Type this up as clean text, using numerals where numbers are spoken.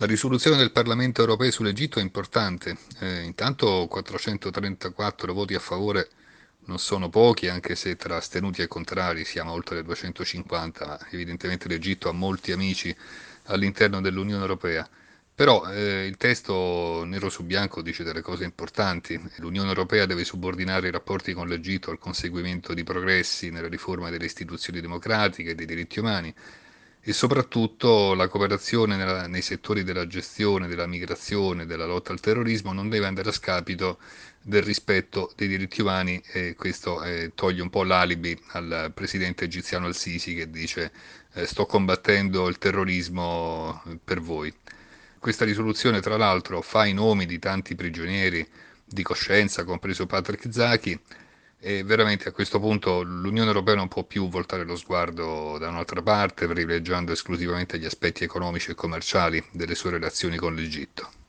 La risoluzione del Parlamento europeo sull'Egitto è importante. Intanto 434 voti a favore non sono pochi, anche se tra astenuti e contrari siamo oltre le 250, ma evidentemente l'Egitto ha molti amici all'interno dell'Unione Europea. Però il testo nero su bianco dice delle cose importanti. L'Unione Europea deve subordinare i rapporti con l'Egitto al conseguimento di progressi nella riforma delle istituzioni democratiche e dei diritti umani e soprattutto la cooperazione nei settori della gestione, della migrazione, della lotta al terrorismo non deve andare a scapito del rispetto dei diritti umani e questo toglie un po' l'alibi al presidente egiziano Al-Sisi che dice sto combattendo il terrorismo per voi. Questa risoluzione, tra l'altro, fa i nomi di tanti prigionieri di coscienza, compreso Patrick Zaki, e veramente a questo punto l'Unione Europea non può più voltare lo sguardo da un'altra parte, privilegiando esclusivamente gli aspetti economici e commerciali delle sue relazioni con l'Egitto.